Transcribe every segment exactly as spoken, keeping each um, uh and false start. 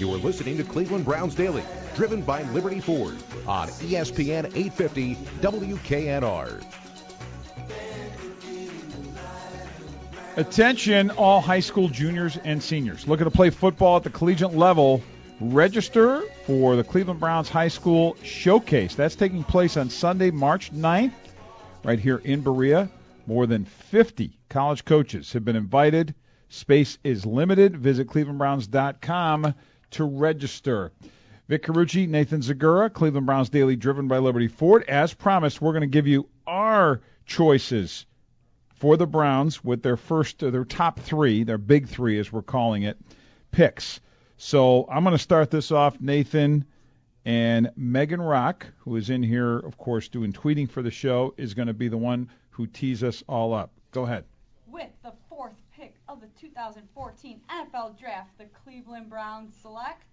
You are listening to Cleveland Browns Daily, driven by Liberty Ford on E S P N eight fifty W K N R. Attention, all high school juniors and seniors. Looking to play football at the collegiate level, register for the Cleveland Browns High School Showcase. That's taking place on Sunday, March ninth, right here in Berea. More than fifty college coaches have been invited. Space is limited. Visit cleveland browns dot com to register. Vic Carucci, Nathan Zagura, Cleveland Browns Daily, driven by Liberty Ford. As promised, we're going to give you our choices for the Browns with their first, their top three, their big three as we're calling it, picks. So I'm going to start this off, Nathan, and Megan Rock, who is in here, of course, doing tweeting for the show, is going to be the one who tees us all up. Go ahead. With the fourth pick of the two thousand fourteen N F L Draft, the Cleveland Browns select.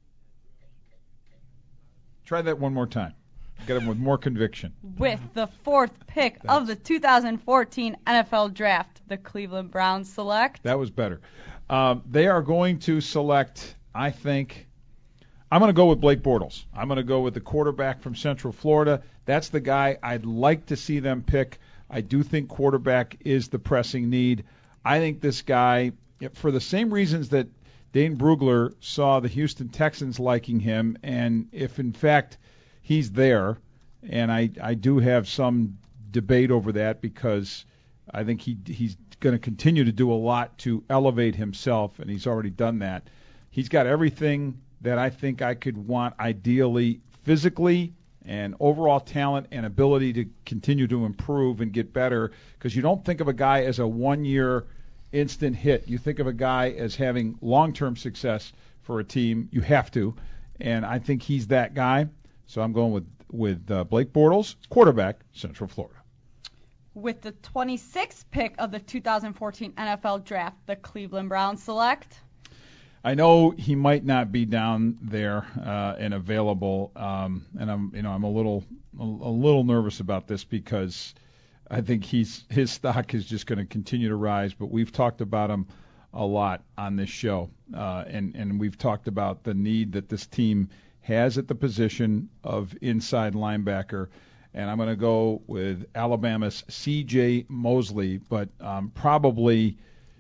Try that one more time. Get him with more conviction. With the fourth pick That's, of the two thousand fourteen N F L Draft, the Cleveland Browns select. That was better. Um, they are going to select, I think, I'm going to go with Blake Bortles. I'm going to go with the quarterback from Central Florida. That's the guy I'd like to see them pick. I do think quarterback is the pressing need. I think this guy, for the same reasons that Dane Brugler saw the Houston Texans liking him, and if in fact he's there, and I, I do have some debate over that because I think he he's going to continue to do a lot to elevate himself, and he's already done that. He's got everything that I think I could want ideally physically and overall talent and ability to continue to improve and get better, because you don't think of a guy as a one-year instant hit. You think of a guy as having long-term success for a team. You have to, and I think he's that guy. So I'm going with, with uh, Blake Bortles, quarterback, Central Florida. With the twenty-sixth pick of the two thousand fourteen N F L Draft, the Cleveland Browns select. I know he might not be down there uh, and available, um, and I'm, you know, I'm a little, a, a little nervous about this because I think he's his stock is just going to continue to rise. But we've talked about him a lot on this show, uh, and and we've talked about the need that this team has at the position of inside linebacker. And I'm going to go with Alabama's C J Mosley, but um, probably.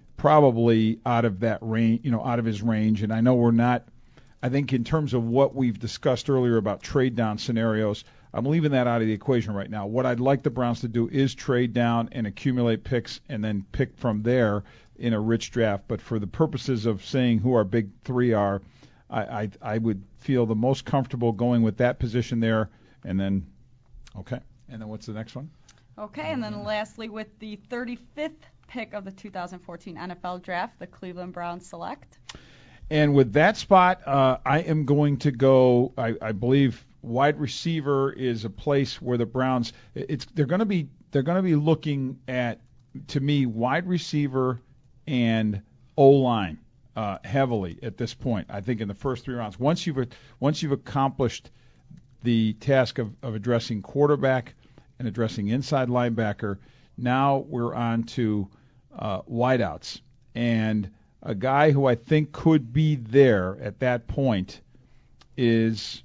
probably out of that range, you know, out of his range. And I know we're not, I think in terms of what we've discussed earlier about trade down scenarios, I'm leaving that out of the equation right now. What I'd like the Browns to do is trade down and accumulate picks and then pick from there in a rich draft. But for the purposes of saying who our big three are, I, I, I would feel the most comfortable going with that position there. And then, okay. And then what's the next one? Okay, and then lastly, with the thirty-fifth pick of the two thousand fourteen N F L Draft, the Cleveland Browns select. And with that spot, uh, I am going to go. I, I believe wide receiver is a place where the Browns. It's they're going to be they're going to be looking at, to me, wide receiver and O-line uh, heavily at this point. I think in the first three rounds, once you've once you've accomplished the task of, of addressing quarterback and addressing inside linebacker, now we're on to uh, wideouts. And a guy who I think could be there at that point is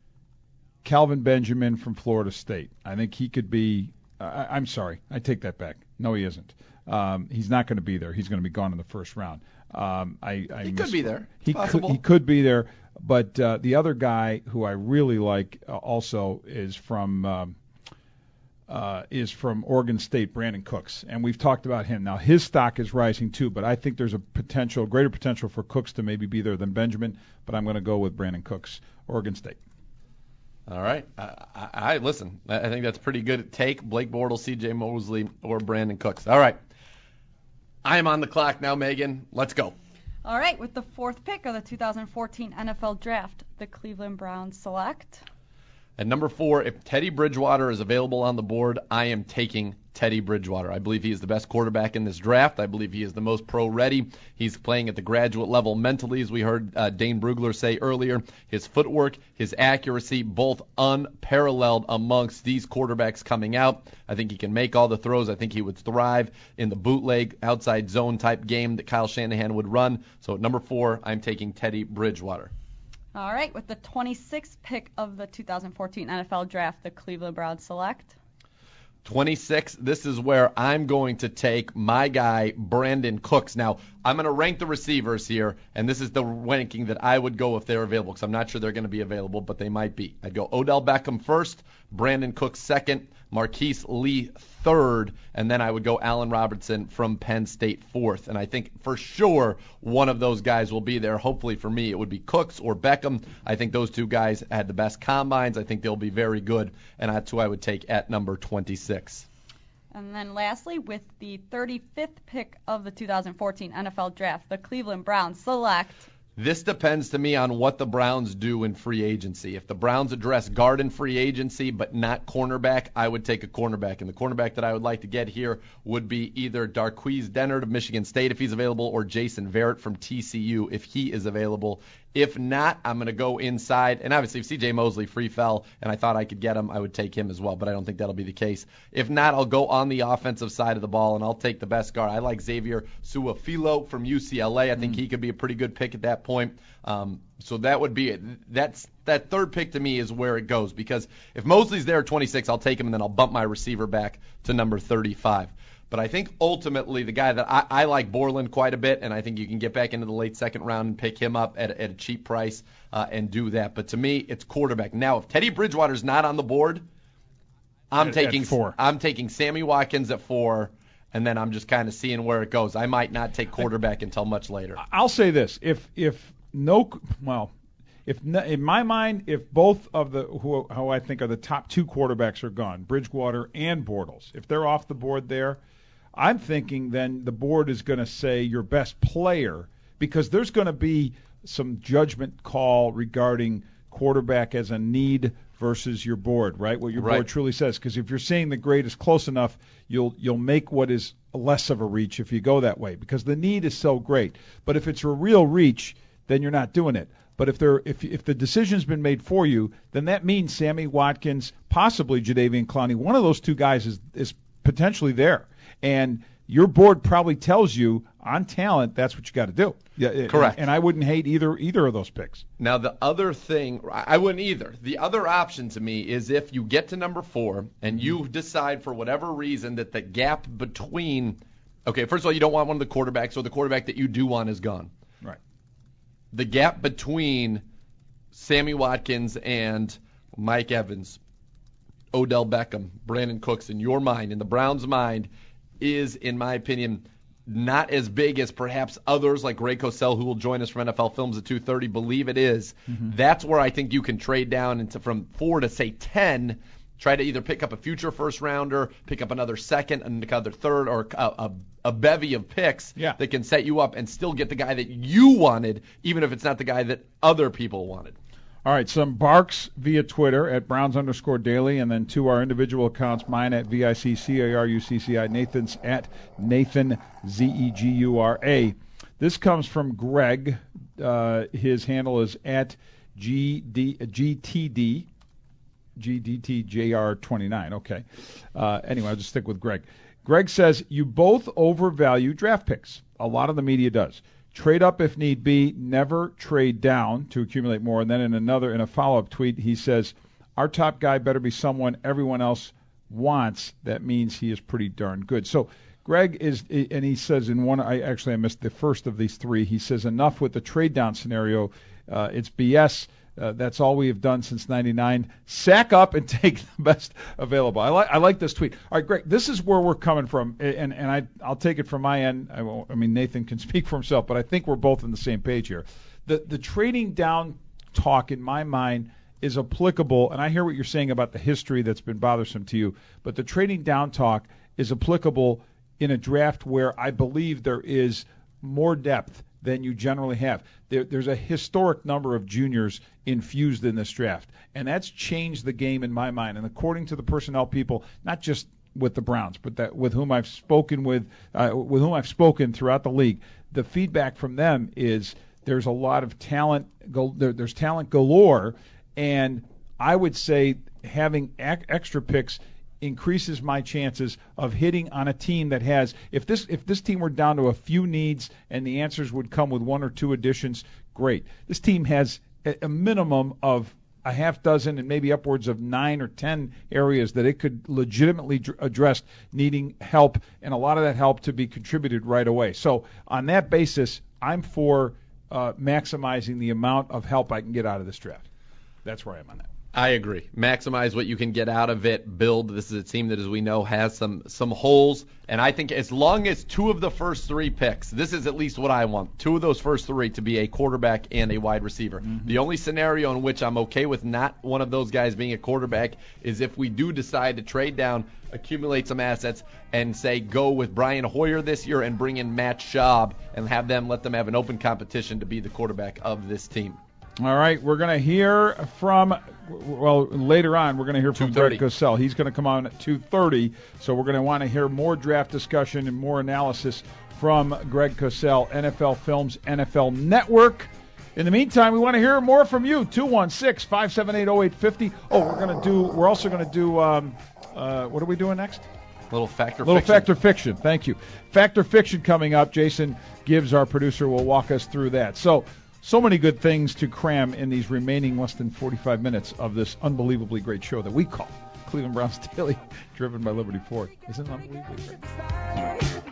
Calvin Benjamin from Florida State. I think he could be uh, – I'm sorry, I take that back. No, he isn't. Um, he's not going to be there. He's going to be gone in the first round. Um, I, I he could be there. It's he possible. could, he could be there. But uh, the other guy who I really like uh, also is from um, – Uh, is from Oregon State, Brandon Cooks, and we've talked about him. Now his stock is rising too, but I think there's a potential, greater potential for Cooks to maybe be there than Benjamin. But I'm going to go with Brandon Cooks, Oregon State. All right, I, I, I listen. I think that's pretty good take. Blake Bortles, C J Mosley, or Brandon Cooks. All right, I am on the clock now, Megan. Let's go. All right, with the fourth pick of the two thousand fourteen N F L Draft, the Cleveland Browns select. At number four, if Teddy Bridgewater is available on the board, I am taking Teddy Bridgewater. I believe he is the best quarterback in this draft. I believe he is the most pro-ready. He's playing at the graduate level mentally, as we heard uh, Dane Brugler say earlier. His footwork, his accuracy, both unparalleled amongst these quarterbacks coming out. I think he can make all the throws. I think he would thrive in the bootleg, outside zone type game that Kyle Shanahan would run. So at number four, I'm taking Teddy Bridgewater. All right, with the twenty-sixth pick of the two thousand fourteen N F L Draft, the Cleveland Browns select. twenty-six, this is where I'm going to take my guy, Brandon Cooks. Now, I'm going to rank the receivers here, and this is the ranking that I would go if they're available, because I'm not sure they're going to be available, but they might be. I'd go Odell Beckham first, Brandon Cooks second, Marquise Lee third, and then I would go Allen Robertson from Penn State fourth. And I think for sure one of those guys will be there. Hopefully for me it would be Cooks or Beckham. I think those two guys had the best combines. I think they'll be very good, and that's who I would take at number twenty-six. And then lastly, with the thirty-fifth pick of the two thousand fourteen N F L Draft, the Cleveland Browns select. This depends to me on what the Browns do in free agency. If the Browns address guard in free agency but not cornerback, I would take a cornerback. And the cornerback that I would like to get here would be either Darqueze Dennard of Michigan State if he's available, or Jason Verrett from T C U if he is available. If not, I'm going to go inside. And obviously, if C J Mosley free fell and I thought I could get him, I would take him as well. But I don't think that'll be the case. If not, I'll go on the offensive side of the ball, and I'll take the best guard. I like Xavier Su'a-Filo from U C L A. I think mm. he could be a pretty good pick at that point. Um, so that would be it. That's, that third pick to me is where it goes. Because if Mosley's there at twenty-six, I'll take him, and then I'll bump my receiver back to number thirty-five. But I think ultimately the guy that I, I like Borland quite a bit, and I think you can get back into the late second round and pick him up at, at a cheap price uh, and do that. But to me, it's quarterback. Now, if Teddy Bridgewater's not on the board, I'm at, taking at four. I'm taking Sammy Watkins at four, and then I'm just kind of seeing where it goes. I might not take quarterback until much later. I'll say this: if if no, well, if no, in my mind, if both of the who, who I think are the top two quarterbacks are gone, Bridgewater and Bortles, if they're off the board there, I'm thinking then the board is going to say your best player, because there's going to be some judgment call regarding quarterback as a need versus your board, right? What your right. board truly says. Because if you're saying the grade is close enough, you'll you'll make what is less of a reach if you go that way, because the need is so great. But if it's a real reach, then you're not doing it. But if there, if if the decision's been made for you, then that means Sammy Watkins, possibly Jadeveon Clowney, one of those two guys is is potentially there. And your board probably tells you on talent that's what you got to do. Yeah, correct. And, and I wouldn't hate either either of those picks. Now the other thing, I wouldn't either. The other option to me is if you get to number four and you decide for whatever reason that the gap between, okay, first of all, you don't want one of the quarterbacks, or the quarterback that you do want is gone. Right. The gap between Sammy Watkins and Mike Evans, Odell Beckham, Brandon Cooks, in your mind, in the Browns' mind, is, in my opinion, not as big as perhaps others like Ray Cosell, who will join us from N F L Films at two thirty, believe it is. Mm-hmm. That's where I think you can trade down into from four to, say, ten, try to either pick up a future first rounder, pick up another second, another third, or a, a, a bevy of picks yeah. that can set you up and still get the guy that you wanted, even if it's not the guy that other people wanted. All right, some barks via Twitter at Browns underscore daily, and then to our individual accounts, mine at V I C C A R U C C I, Nathan's at Nathan, Z E G U R A. This comes from Greg. Uh, his handle is at G D, G T D, G D T J R twenty-nine. Okay. Uh, anyway, I'll just stick with Greg. Greg says, you both overvalue draft picks. A lot of the media does. Trade up if need be, never trade down to accumulate more. And then in another, in a follow-up tweet, he says, our top guy better be someone everyone else wants. That means he is pretty darn good. So Greg is, and he says in one, I actually I missed the first of these three. He says, enough with the trade down scenario. Uh, it's B S. Uh, that's all we have done since ninety-nine. Sack up and take the best available. I like I like this tweet. All right, Greg, this is where we're coming from, and and I I'll take it from my end. I, won't, I mean Nathan can speak for himself, but I think we're both on the same page here. The the trading down talk in my mind is applicable, and I hear what you're saying about the history that's been bothersome to you, but the trading down talk is applicable in a draft where I believe there is more depth than you generally have. There, there's a historic number of juniors infused in this draft, and that's changed the game in my mind. And according to the personnel people, not just with the Browns, but that with whom I've spoken with, uh, with whom I've spoken throughout the league, the feedback from them is there's a lot of talent. Go, there, there's talent galore, and I would say having ac- extra picks increases my chances of hitting on a team that has, if this if this team were down to a few needs and the answers would come with one or two additions, great. This team has a, a minimum of a half dozen and maybe upwards of nine or ten areas that it could legitimately dr- address needing help, and a lot of that help to be contributed right away. So on that basis, I'm for uh, maximizing the amount of help I can get out of this draft. That's where I am on that. I agree. Maximize what you can get out of it. Build. This is a team that, as we know, has some some holes. And I think as long as two of the first three picks, this is at least what I want, two of those first three to be a quarterback and a wide receiver. Mm-hmm. The only scenario in which I'm okay with not one of those guys being a quarterback is if we do decide to trade down, accumulate some assets, and say go with Brian Hoyer this year and bring in Matt Schaub and have them let them have an open competition to be the quarterback of this team. All right, we're going to hear from, well, later on, we're going to hear from Greg Cosell. He's going to come on at two thirty, so we're going to want to hear more draft discussion and more analysis from Greg Cosell, N F L Films, N F L Network. In the meantime, we want to hear more from you, two one six, five seven eight, oh eight five oh. Oh, we're going to do, we're also going to do, um, uh, what are we doing next? Little Factor Little Fiction. Factor Fiction, thank you. Factor Fiction coming up. Jason Gibbs, our producer, will walk us through that. So, So many good things to cram in these remaining less than forty-five minutes of this unbelievably great show that we call Cleveland Browns Daily, driven by Liberty Ford. Isn't it unbelievably great?